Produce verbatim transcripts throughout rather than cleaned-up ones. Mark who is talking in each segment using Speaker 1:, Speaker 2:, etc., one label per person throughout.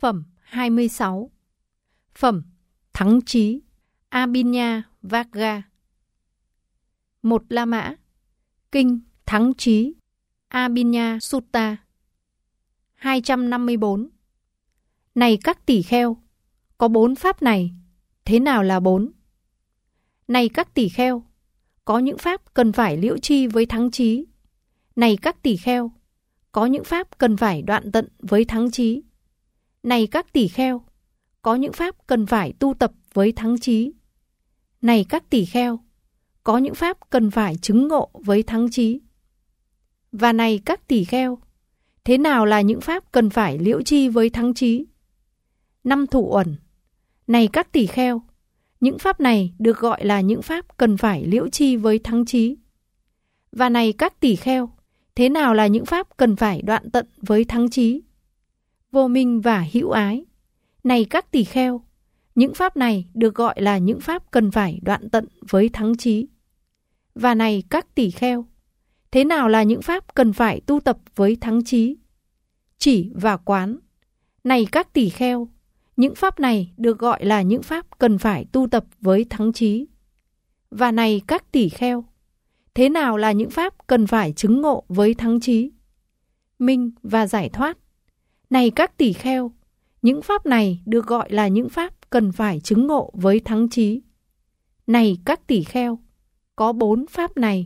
Speaker 1: Phẩm hai mươi sáu. Phẩm Thắng Trí Abhinyavagga. Một La Mã. Kinh Thắng Trí Abhinya Sutta. Hai trăm năm mươi bốn. Này các tỷ kheo, có bốn pháp này, thế nào là bốn? Này các tỷ kheo, có những pháp cần phải liễu tri với thắng trí. Này các tỷ kheo, có những pháp cần phải đoạn tận với thắng trí. Này các tỷ kheo, có những pháp cần phải tu tập với thắng trí. Này các tỷ kheo, có những pháp cần phải chứng ngộ với thắng trí. Và này các tỷ kheo, thế nào là những pháp cần phải liễu tri với thắng trí? Năm thủ uẩn. Này các tỷ kheo, những pháp này được gọi là những pháp cần phải liễu tri với thắng trí. Và này các tỷ kheo, thế nào là những pháp cần phải đoạn tận với thắng trí? Vô minh và hữu ái. Này các tỷ kheo, những pháp này được gọi là những pháp cần phải đoạn tận với thắng trí. Và này các tỷ kheo, thế nào là những pháp cần phải tu tập với thắng trí? Chỉ và quán. Này các tỷ kheo, những pháp này được gọi là những pháp cần phải tu tập với thắng trí. Và này các tỷ kheo, thế nào là những pháp cần phải chứng ngộ với thắng trí? Minh và giải thoát. Này các tỷ kheo, những pháp này được gọi là những pháp cần phải chứng ngộ với thắng trí. Này các tỷ kheo, có bốn pháp này.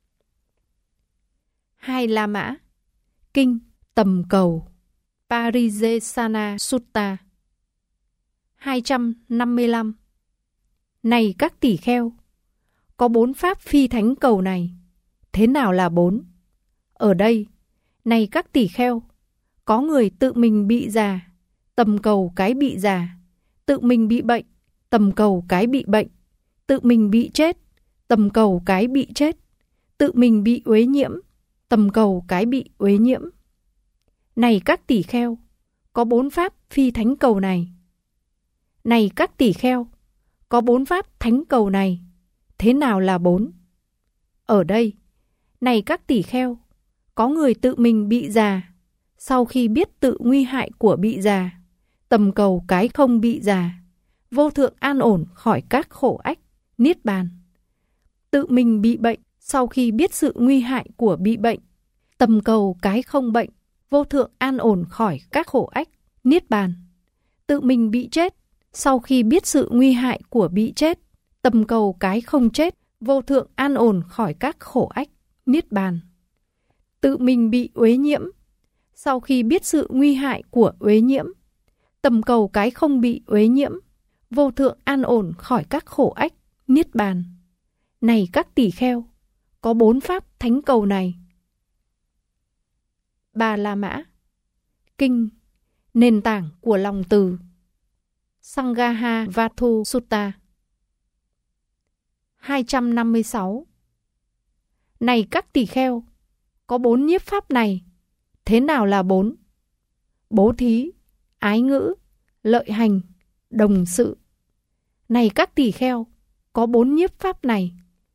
Speaker 1: Hai La Mã. Kinh Tầm Cầu Parijesana Sutta. Hai trăm năm mươi lăm. Này các tỷ kheo, có bốn pháp phi thánh cầu này, thế nào là bốn? Ở đây, này các tỷ kheo, có người tự mình bị già, tầm cầu cái bị già, tự mình bị bệnh, tầm cầu cái bị bệnh, tự mình bị chết, tầm cầu cái bị chết, tự mình bị uế nhiễm, tầm cầu cái bị uế nhiễm. Này các tỷ kheo, có bốn pháp phi thánh cầu này. Này các tỷ kheo, có bốn pháp thánh cầu này, thế nào là bốn? Ở đây, này các tỷ kheo, có người tự mình bị già, sau khi biết tự nguy hại của bị già, tầm cầu cái không bị già, vô thượng an ổn khỏi các khổ ách, niết bàn. Tự mình bị bệnh, sau khi biết sự nguy hại của bị bệnh, tầm cầu cái không bệnh, vô thượng an ổn khỏi các khổ ách, niết bàn. Tự mình bị chết, sau khi biết sự nguy hại của bị chết, tầm cầu cái không chết, vô thượng an ổn khỏi các khổ ách, niết bàn. Tự mình bị uế nhiễm, sau khi biết sự nguy hại của uế nhiễm, tầm cầu cái không bị uế nhiễm, vô thượng an ổn khỏi các khổ ách, niết bàn. Này các tỷ kheo, có bốn pháp thánh cầu này. Ba La Mã. Kinh Nền tảng của lòng từ Sanghaha Vattu Sutta. Hai trăm năm mươi sáu. Này các tỷ kheo, có bốn nhiếp pháp này, thế nào là bốn? Bố thí, ái ngữ, lợi hành, đồng sự. Này các tỷ kheo, có bốn nhiếp pháp này.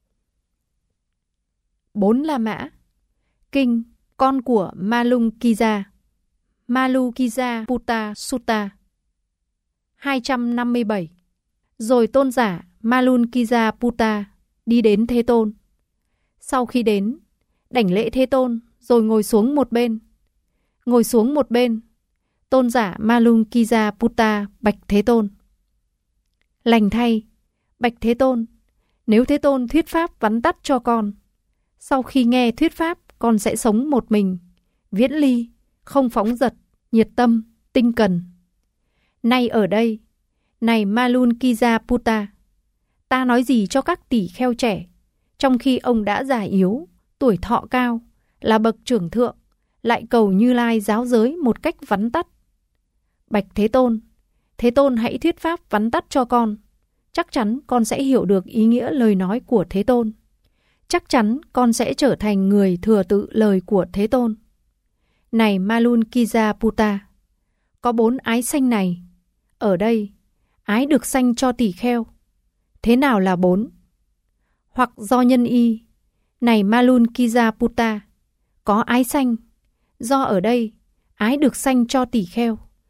Speaker 1: Bốn La Mã. Kinh Con của Malunkiza Malunkiza Sutta. Hai trăm năm mươi bảy. Rồi tôn giả Malunkiza đi đến Thế Tôn. Sau khi đến, đảnh lễ Thế Tôn rồi ngồi xuống một bên. Ngồi xuống một bên, tôn giả Malunkiza bạch Thế Tôn. Lành thay, bạch Thế Tôn, nếu Thế Tôn thuyết pháp vắn tắt cho con, sau khi nghe thuyết pháp con sẽ sống một mình, viễn ly, không phóng dật, nhiệt tâm, tinh cần. Nay ở đây, này Malunkiza, ta nói gì cho các tỷ kheo trẻ, trong khi ông đã già yếu, tuổi thọ cao, là bậc trưởng thượng, lại cầu Như Lai giáo giới một cách vắn tắt. Bạch Thế Tôn, Thế Tôn hãy thuyết pháp vắn tắt cho con, chắc chắn con sẽ hiểu được ý nghĩa lời nói của Thế Tôn. Chắc chắn con sẽ trở thành người thừa tự lời của Thế Tôn. Này Malunkiza, có bốn ái sanh này. Ở đây, ái được sanh cho tỷ kheo. Thế nào là bốn? Hoặc do nhân y. Này Malunkiza, có ái sanh. Do ở đây, ái được sanh cho tỷ kheo.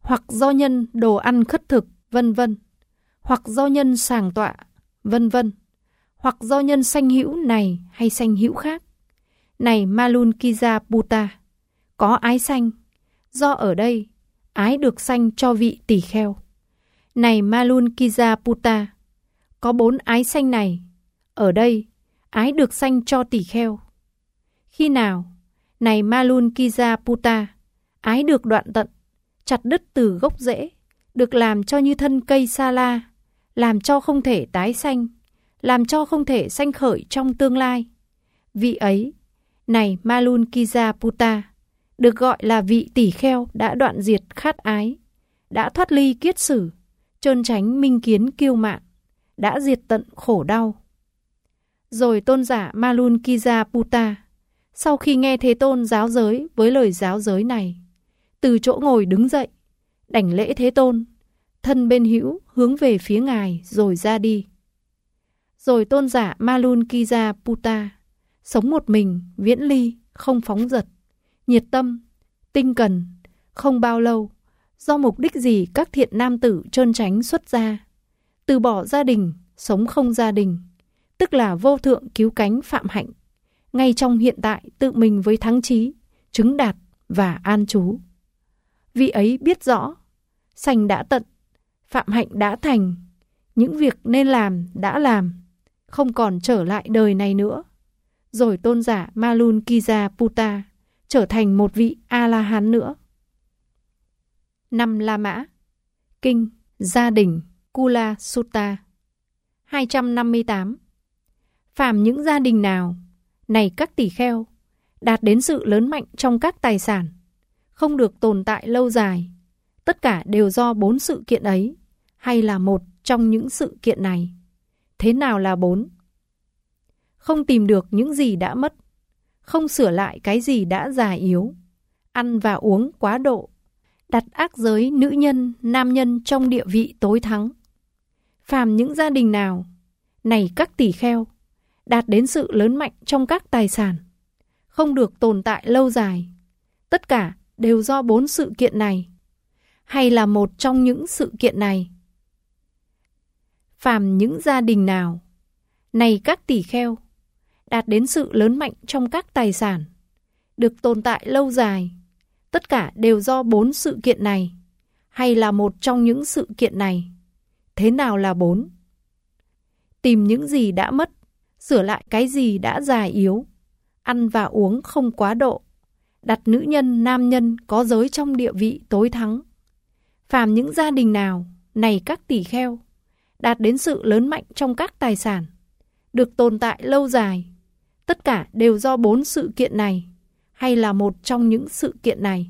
Speaker 1: hoặc do nhân đồ ăn khất thực, vân vân, hoặc do nhân sàng tọa, vân vân, hoặc do nhân sanh hữu này hay sanh hữu khác. Này Malunkiza-buta, có ái sanh, do ở đây ái được sanh cho vị tỳ kheo. Này Malunkiza-buta, có bốn ái sanh này, ở đây ái được sanh cho tỳ kheo. Khi nào, này Malunkiza-buta, ái được đoạn tận, chặt đứt từ gốc rễ, được làm cho như thân cây sa la, làm cho không thể tái sanh, làm cho không thể sanh khởi trong tương lai. Vị ấy, này Malunkiza-buta, được gọi là vị tỳ kheo đã đoạn diệt khát ái, đã thoát ly kiết sử, trơn tránh minh kiến kiêu mạn, đã diệt tận khổ đau. Rồi tôn giả Malunkiza-buta, sau khi nghe Thế Tôn giáo giới với lời giáo giới này, từ chỗ ngồi đứng dậy, đảnh lễ Thế Tôn, thân bên hữu hướng về phía Ngài rồi ra đi. Rồi tôn giả Malunkiza-buta, sống một mình, viễn ly, không phóng dật, nhiệt tâm, tinh cần, không bao lâu, do mục đích gì các thiện nam tử trơn tránh xuất gia, từ bỏ gia đình, sống không gia đình, tức là vô thượng cứu cánh phạm hạnh, ngay trong hiện tại tự mình với thắng trí, chứng đạt và an trú. Vị ấy biết rõ, sanh đã tận, phạm hạnh đã thành, những việc nên làm đã làm, không còn trở lại đời này nữa. Rồi tôn giả Malunkiza-buta trở thành một vị A-la-hán nữa. Năm La Mã. Kinh Gia Đình Kula Sutta hai trăm năm mươi tám. Phàm những gia đình nào, này các tỳ kheo, đạt đến sự lớn mạnh trong các tài sản, không được tồn tại lâu dài, tất cả đều do bốn sự kiện ấy, hay là một trong những sự kiện này. Thế nào là bốn? Không tìm được những gì đã mất, không sửa lại cái gì đã già yếu, ăn và uống quá độ, đặt ác giới nữ nhân, nam nhân trong địa vị tối thắng. Phàm những gia đình nào, này các tỳ kheo, đạt đến sự lớn mạnh trong các tài sản, không được tồn tại lâu dài, tất cả đều do bốn sự kiện này, hay là một trong những sự kiện này. Phàm những gia đình nào, này các tỳ kheo, đạt đến sự lớn mạnh trong các tài sản, được tồn tại lâu dài, tất cả đều do bốn sự kiện này, hay là một trong những sự kiện này. Thế nào là bốn? Tìm những gì đã mất, sửa lại cái gì đã già yếu, ăn và uống không quá độ, đặt nữ nhân, nam nhân có giới trong địa vị tối thắng. Phàm những gia đình nào, này các tỳ kheo, đạt đến sự lớn mạnh trong các tài sản, được tồn tại lâu dài, tất cả đều do bốn sự kiện này, hay là một trong những sự kiện này.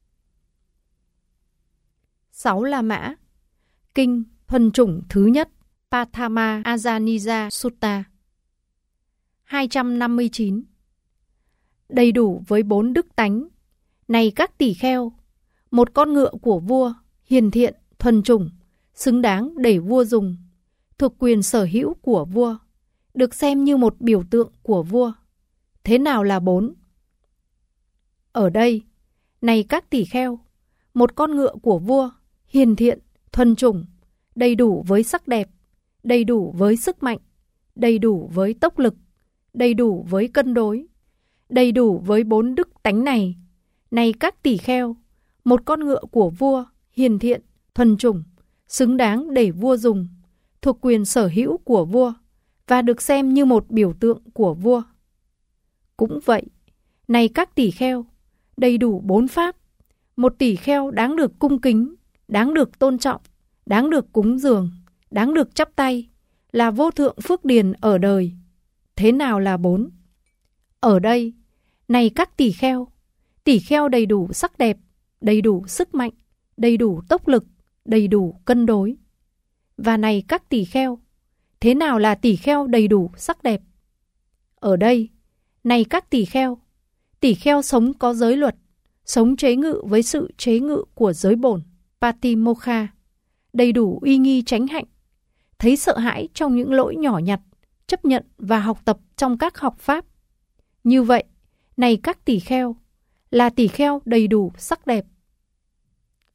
Speaker 1: Sáu La Mã. Kinh Thuần chủng thứ nhất Pathama Ajaniza Sutta hai trăm năm mươi chín. Đầy đủ với bốn đức tánh, này các tỳ kheo, một con ngựa của vua, hiền thiện, thuần chủng, xứng đáng để vua dùng, thuộc quyền sở hữu của vua, được xem như một biểu tượng của vua. Thế nào là bốn? Ở đây, này các tỳ kheo, một con ngựa của vua, hiền thiện, thuần chủng, đầy đủ với sắc đẹp, đầy đủ với sức mạnh, đầy đủ với tốc lực, đầy đủ với cân đối, đầy đủ với bốn đức tánh này. Này các tỳ kheo, một con ngựa của vua, hiền thiện, thuần chủng, xứng đáng để vua dùng, thuộc quyền sở hữu của vua, và được xem như một biểu tượng của vua. Cũng vậy, này các tỳ kheo, đầy đủ bốn pháp, một tỳ kheo đáng được cung kính, đáng được tôn trọng, đáng được cúng dường, đáng được chắp tay, là vô thượng phước điền ở đời. Thế nào là bốn? Ở đây, này các tỳ kheo, tỳ kheo đầy đủ sắc đẹp, đầy đủ sức mạnh, đầy đủ tốc lực, đầy đủ cân đối. Và này các tỳ kheo, thế nào là tỳ kheo đầy đủ sắc đẹp? Ở đây, này các tỳ kheo, tỳ kheo sống có giới luật, sống chế ngự với sự chế ngự của giới bổn, Patimokkha, đầy đủ uy nghi chánh hạnh, thấy sợ hãi trong những lỗi nhỏ nhặt, chấp nhận và học tập trong các học pháp. Như vậy, này các tỳ kheo, là tỳ kheo đầy đủ sắc đẹp.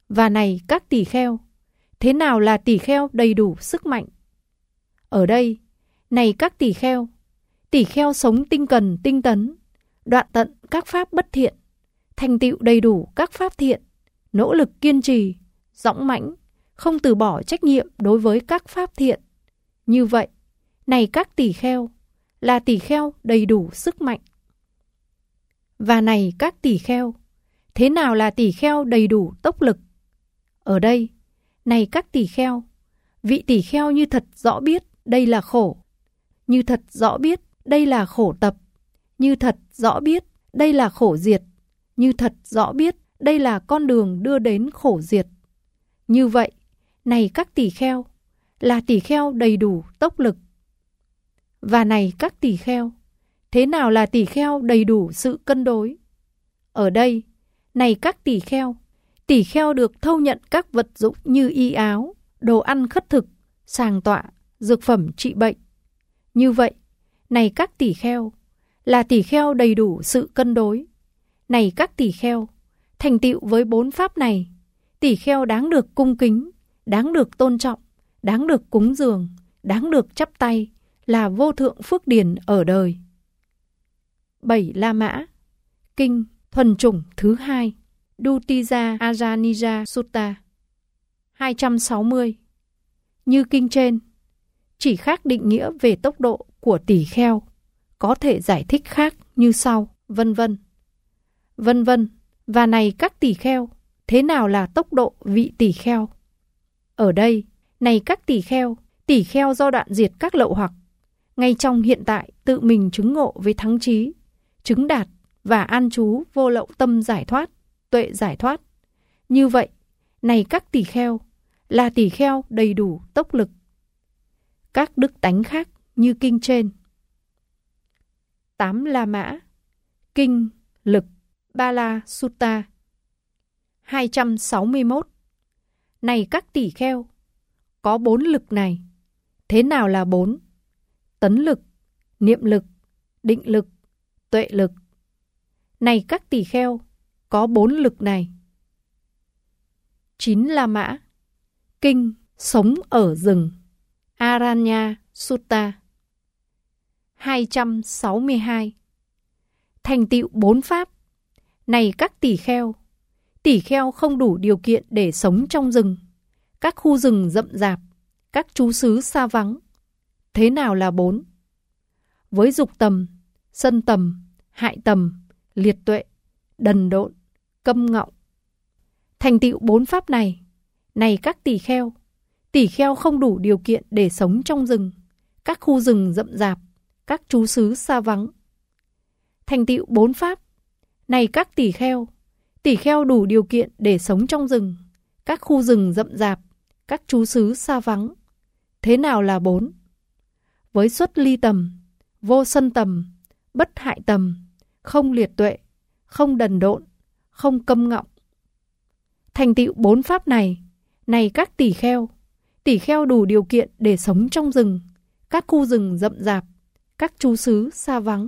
Speaker 1: Và này các tỳ kheo, thế nào là tỳ kheo đầy đủ sức mạnh? Ở đây, này các tỳ kheo, tỳ kheo sống tinh cần tinh tấn, đoạn tận các pháp bất thiện, thành tựu đầy đủ các pháp thiện, nỗ lực kiên trì, dõng mãnh, không từ bỏ trách nhiệm đối với các pháp thiện. Như vậy, này các tỳ kheo, là tỳ kheo đầy đủ sức mạnh. Và này các tỳ kheo, thế nào là tỳ kheo đầy đủ tốc lực? Ở đây, này các tỳ kheo, vị tỳ kheo như thật rõ biết đây là khổ, như thật rõ biết đây là khổ tập, như thật rõ biết đây là khổ diệt, như thật rõ biết đây là con đường đưa đến khổ diệt. Như vậy, này các tỳ kheo, là tỳ kheo đầy đủ tốc lực. Và này các tỳ kheo, thế nào là tỳ kheo đầy đủ sự cân đối? Ở đây, này các tỳ kheo, tỳ kheo được thâu nhận các vật dụng như y áo, đồ ăn khất thực, sàng tọa, dược phẩm trị bệnh. Như vậy, này các tỳ kheo, là tỳ kheo đầy đủ sự cân đối. Này các tỳ kheo, thành tựu với bốn pháp này, tỳ kheo đáng được cung kính, đáng được tôn trọng, đáng được cúng dường, đáng được chắp tay, là vô thượng phước điền ở đời. Bảy La Mã. Kinh Thuần Chủng thứ hai, Dutija Ajanija Sutta. hai trăm sáu mươi. Như kinh trên, chỉ khác định nghĩa về tốc độ của tỳ kheo, có thể giải thích khác như sau, vân vân. Vân vân, và này các tỳ kheo, thế nào là tốc độ vị tỳ kheo? Ở đây, này các tỳ kheo, tỳ kheo do đoạn diệt các lậu hoặc, ngay trong hiện tại tự mình chứng ngộ với thắng trí, chứng đạt và an trú vô lậu tâm giải thoát, tuệ giải thoát. Như vậy, này các tỳ kheo, là tỳ kheo đầy đủ tốc lực. Các đức tánh khác như kinh trên. Tám La Mã. Kinh Lực Bala Sutta. hai trăm sáu mươi mốt. Này các tỳ kheo, có bốn lực này. Thế nào là bốn? Tấn lực, niệm lực, định lực, tuệ lực. Này các tỳ kheo, có bốn lực này. Chín La Mã. Kinh Sống ở rừng Aranya Sutta. hai trăm sáu mươi hai. Thành tựu bốn pháp. Này các tỳ kheo, tỳ kheo không đủ điều kiện để sống trong rừng, các khu rừng rậm rạp, các trú xứ xa vắng. Thế nào là bốn? Với dục tầm, sân tầm, hại tầm, liệt tuệ, đần độn, câm ngọng. Thành tựu bốn pháp này, này các tỳ kheo, tỳ kheo không đủ điều kiện để sống trong rừng, các khu rừng rậm rạp, các trú xứ xa vắng. Thành tựu bốn pháp, này các tỳ kheo, tỳ kheo đủ điều kiện để sống trong rừng, các khu rừng rậm rạp, các trú xứ xa vắng. Thế nào là bốn? Với xuất ly tầm, vô sân tầm, bất hại tầm, không liệt tuệ, không đần độn, không câm ngọng. Thành tựu bốn pháp này, này các tỳ kheo, tỳ kheo đủ điều kiện để sống trong rừng, các khu rừng rậm rạp, các trú xứ xa vắng.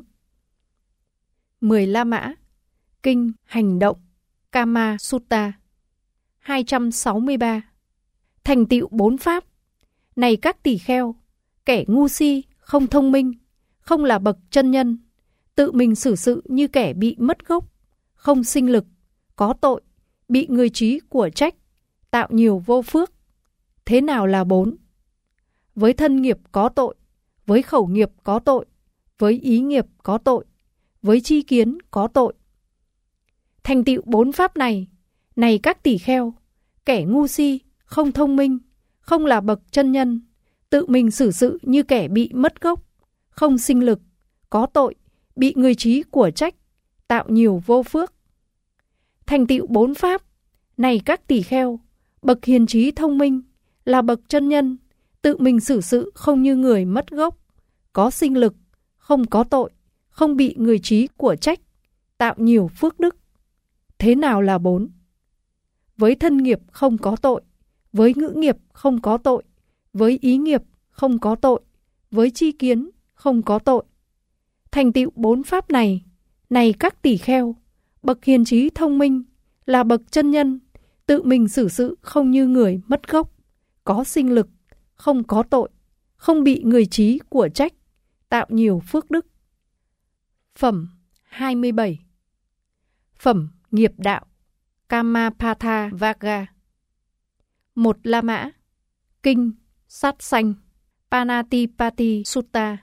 Speaker 1: Mười La Mã. Kinh Hành Động Kama Sutta. hai trăm sáu mươi ba. Thành tựu bốn pháp. Này các tỳ kheo, kẻ ngu si, không thông minh, không là bậc chân nhân, tự mình xử sự như kẻ bị mất gốc, không sinh lực, có tội, bị người trí của trách, tạo nhiều vô phước. Thế nào là bốn? Với thân nghiệp có tội, với khẩu nghiệp có tội, với ý nghiệp có tội, với chi kiến có tội. Thành tựu bốn pháp này, này các tỳ kheo, kẻ ngu si, không thông minh, không là bậc chân nhân, tự mình xử sự như kẻ bị mất gốc, không sinh lực, có tội, bị người trí của trách, tạo nhiều vô phước. Thành tựu bốn pháp, này các tỳ kheo, bậc hiền trí thông minh, là bậc chân nhân, tự mình xử sự không như người mất gốc, có sinh lực, không có tội, không bị người trí của trách, tạo nhiều phước đức. Thế nào là bốn? Với thân nghiệp không có tội, với ngữ nghiệp không có tội, với ý nghiệp không có tội, với chi kiến không có tội. Thành tựu bốn pháp này, này các tỳ kheo, bậc hiền trí thông minh, là bậc chân nhân, Tự mình xử sự không như người mất gốc, có sinh lực, không có tội, không bị người trí của trách, tạo nhiều phước đức. Phẩm hai mươi bảy. Phẩm nghiệp đạo Kamapatha Vagga. Một La Mã. Kinh Sát Sanh Panatipati Sutta.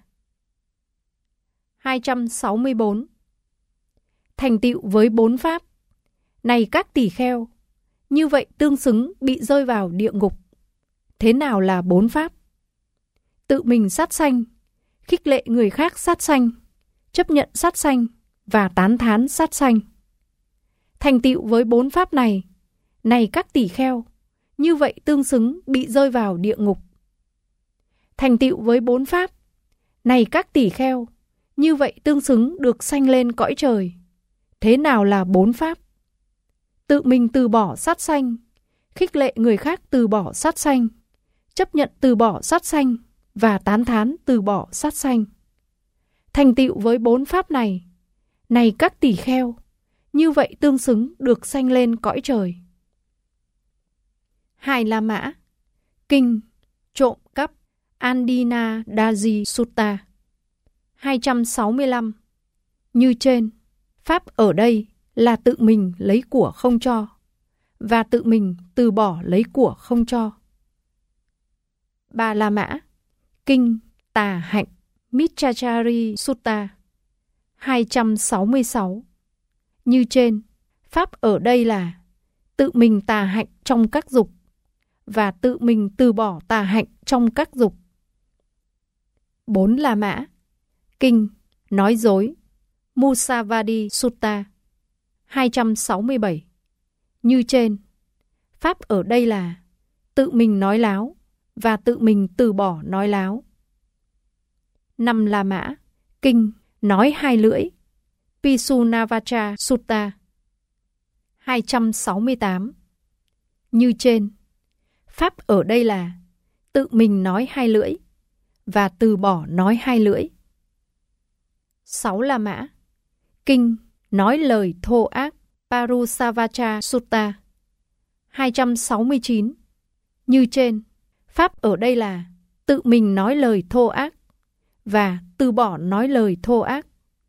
Speaker 1: hai trăm sáu mươi bốn. Thành tựu với bốn pháp. Này các tỳ kheo, như vậy tương xứng bị rơi vào địa ngục. Thế nào là bốn pháp? Tự mình sát sanh, khích lệ người khác sát sanh, chấp nhận sát sanh và tán thán sát sanh. Thành tựu với bốn pháp này, này các tỳ kheo, như vậy tương xứng bị rơi vào địa ngục. Thành tựu với bốn pháp, này các tỳ kheo, như vậy tương xứng được sanh lên cõi trời. Thế nào là bốn pháp? Tự mình từ bỏ sát sanh, khích lệ người khác từ bỏ sát sanh, chấp nhận từ bỏ sát sanh và tán thán từ bỏ sát sanh. Thành tựu với bốn pháp này, này các tỳ kheo, như vậy tương xứng được sanh lên cõi trời. Hai La Mã. Kinh Trộm cắp Andina Daji Sutta. hai trăm sáu mươi lăm. Như trên, pháp ở đây là tự mình lấy của không cho, và tự mình từ bỏ lấy của không cho. Ba La Mã. Kinh Tà Hạnh Michachari Sutta. hai trăm sáu mươi sáu. Như trên, pháp ở đây là tự mình tà hạnh trong các dục, và tự mình từ bỏ tà hạnh trong các dục. Bốn La Mã. Kinh Nói dối Musavadi Sutta. hai trăm sáu mươi bảy. Như trên, pháp ở đây là tự mình nói láo và tự mình từ bỏ nói láo. Năm La Mã. Kinh Nói hai lưỡi Pisunavacha Sutta. hai trăm sáu mươi tám. Như trên, pháp ở đây là tự mình nói hai lưỡi và từ bỏ nói hai lưỡi. Sáu La Mã. Kinh Nói lời thô ác Parusavacha Sutta. hai trăm sáu mươi chín. Như trên, pháp ở đây là tự mình nói lời thô ác và từ bỏ nói lời thô ác.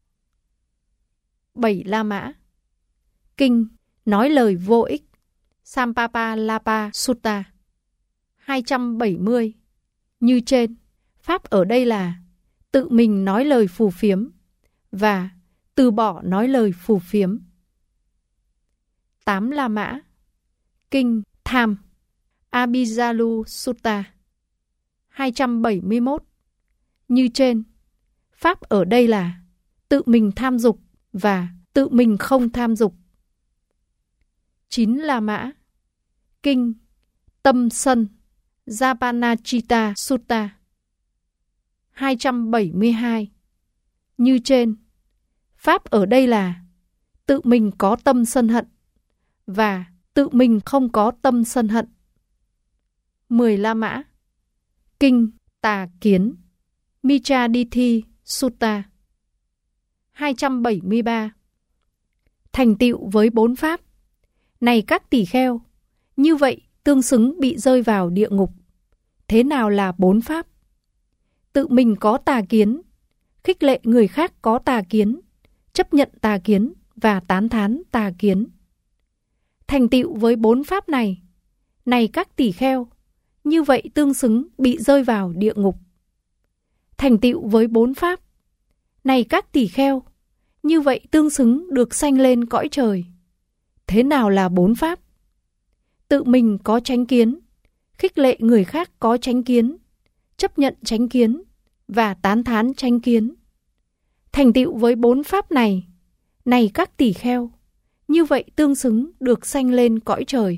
Speaker 1: Bảy La Mã. Kinh Nói lời vô ích Sampapalapa Sutta. hai trăm bảy mươi. Như trên, pháp ở đây là tự mình nói lời phù phiếm và từ bỏ nói lời phù phiếm. Tám La Mã. Kinh Tham Abhijalu Sutta. hai trăm bảy mươi mốt. Như trên, pháp ở đây là tự mình tham dục và tự mình không tham dục. Chín La Mã. Kinh Tâm Sân Japanachita Sutta. hai trăm bảy mươi hai. Như trên, pháp ở đây là tự mình có tâm sân hận và tự mình không có tâm sân hận. Mười La Mã. Kinh Tà Kiến Michadithi Sutta. hai trăm bảy mươi ba. Thành tựu với bốn pháp. Này các tỳ kheo, như vậy tương xứng bị rơi vào địa ngục. Thế nào là bốn pháp? Tự mình có tà kiến, khích lệ người khác có tà kiến, chấp nhận tà kiến và tán thán tà kiến. Thành tựu với bốn pháp này, này các tỳ kheo, như vậy tương xứng bị rơi vào địa ngục. Thành tựu với bốn pháp, này các tỳ kheo, như vậy tương xứng được sanh lên cõi trời. Thế nào là bốn pháp? Tự mình có chánh kiến, khích lệ người khác có chánh kiến, chấp nhận chánh kiến và tán thán chánh kiến. Thành tựu với bốn pháp này, này các tỳ kheo, như vậy tương xứng được sanh lên cõi trời.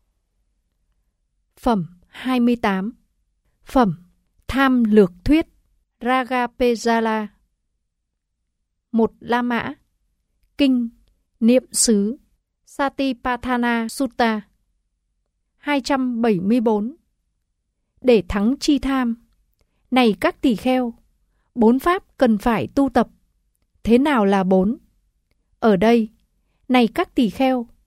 Speaker 1: Phẩm hai mươi tám. Phẩm Tham Lược Thuyết Ragapejala. Một La Mã. Kinh Niệm xứ Satipatthana Sutta. hai trăm bảy mươi bốn. Để thắng chi tham. Này các tỳ kheo, bốn pháp cần phải tu tập. Thế nào là bốn? Ở đây, này các tỳ kheo, tỳ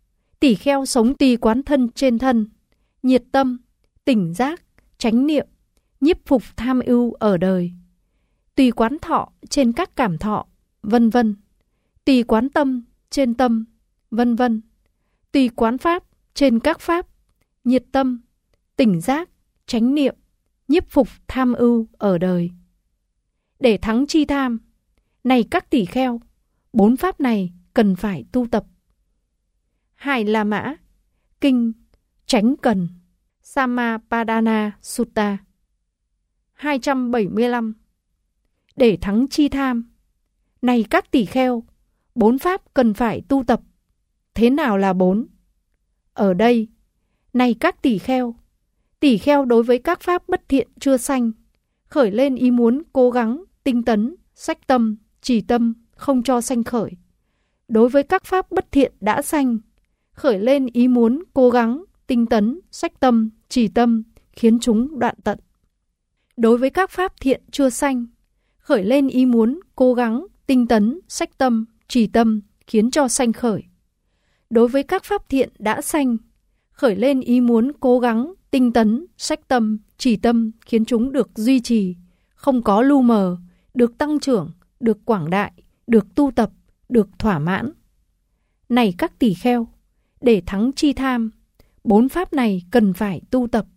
Speaker 1: Tỷ kheo sống tùy quán thân trên thân, nhiệt tâm, tỉnh giác, chánh niệm, nhiếp phục tham ưu ở đời. Tùy quán thọ trên các cảm thọ, vân vân. Tùy quán tâm trên tâm, vân vân. Tùy quán pháp trên các pháp, nhiệt tâm, tỉnh giác, chánh niệm, nhiếp phục tham ưu ở đời. Để thắng chi tham, này các tỷ kheo, bốn pháp này cần phải tu tập. Hải La Mã, Kinh Chánh Cần, Samapadana Sutta. hai trăm bảy mươi lăm. Để thắng chi tham, này các tỷ kheo, bốn pháp cần phải tu tập. Thế nào là bốn? Ở đây, này các tỷ kheo, tỷ kheo đối với các pháp bất thiện chưa sanh, khởi lên ý muốn cố gắng, tinh tấn, sách tâm, trì tâm, không cho sanh khởi. Đối với các pháp bất thiện đã sanh, khởi lên ý muốn cố gắng, tinh tấn, sách tâm, trì tâm, khiến chúng đoạn tận. Đối với các pháp thiện chưa sanh, khởi lên ý muốn cố gắng, tinh tấn, sách tâm, trì tâm, khiến cho sanh khởi. Đối với các pháp thiện đã sanh, khởi lên ý muốn cố gắng, tinh tấn, sách tâm, trì tâm, khiến chúng được duy trì, không có lu mờ, được tăng trưởng, được quảng đại, được tu tập, được thỏa mãn. Này các tỷ kheo, để thắng chi tham, bốn pháp này cần phải tu tập.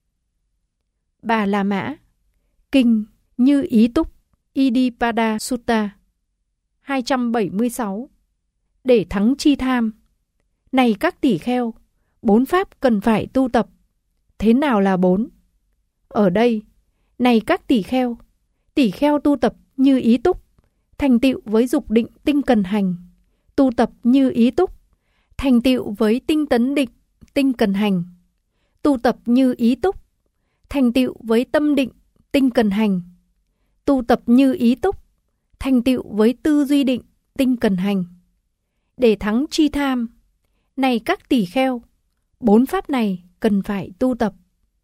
Speaker 1: Bà La Mã, Kinh Như Ý Túc, Iddhipada Sutta. hai trăm bảy mươi sáu. Để thắng chi tham, này các tỷ kheo, bốn pháp cần phải tu tập. Thế nào là bốn? Ở đây, này các tỷ kheo, tỷ kheo tu tập như ý túc, thành tựu với dục định tinh cần hành. Tu tập như ý túc, thành tựu với tinh tấn định, tinh cần hành. Tu tập như ý túc, thành tựu với tâm định, tinh cần hành. Tu tập như ý túc, thành tựu với tư duy định, tinh cần hành. Để thắng chi tham, này các tỷ kheo, bốn pháp này cần phải tu tập.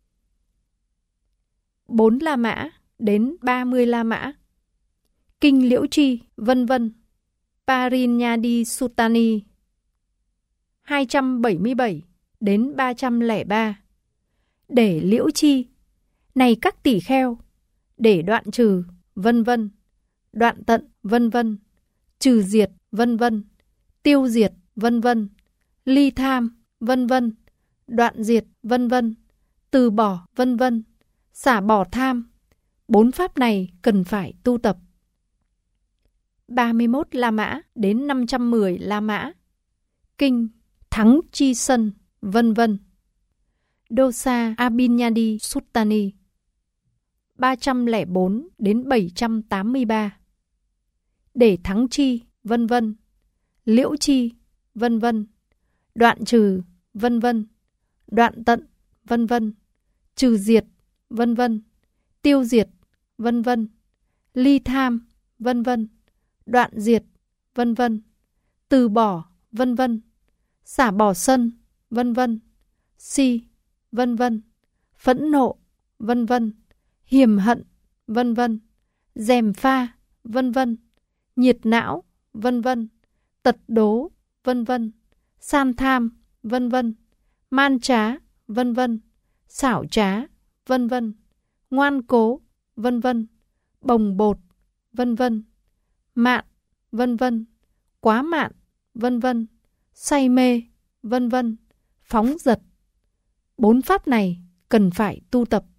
Speaker 1: Bốn La Mã đến ba mươi La Mã, Kinh Liễu Chi, vân vân. Parinyadi Suttani. hai trăm bảy mươi bảy đến ba trăm lẻ ba. Để liễu chi, này các tỷ kheo, để đoạn trừ, vân vân, đoạn tận, vân vân, trừ diệt, vân vân, tiêu diệt, vân vân, ly tham, vân vân, đoạn diệt, vân vân, từ bỏ, vân vân, xả bỏ tham. Bốn pháp này cần phải tu tập. ba mươi mốt La Mã đến năm trăm mười La Mã, Kinh Thắng Chi Sân, vân vân. Dosa Abhinyadi Suttani. ba trăm lẻ bốn đến bảy trăm tám mươi ba. Để thắng chi, vân vân, liễu chi, vân vân, đoạn trừ, vân vân, đoạn tận, vân vân, trừ diệt, vân vân, tiêu diệt, vân vân, ly tham, vân vân, đoạn diệt, vân vân, từ bỏ, vân vân, xả bỏ sân, vân vân, si, vân vân, phẫn nộ, vân vân, hiềm hận, vân vân, gièm pha, vân vân, nhiệt não, vân vân, tật đố, vân vân, san tham, vân vân, man trá, vân vân, xảo trá, vân vân, ngoan cố, vân vân, bồng bột, vân vân, mạn, vân vân, quá mạn, vân vân, say mê, vân vân, phóng dật. Bốn pháp này cần phải tu tập.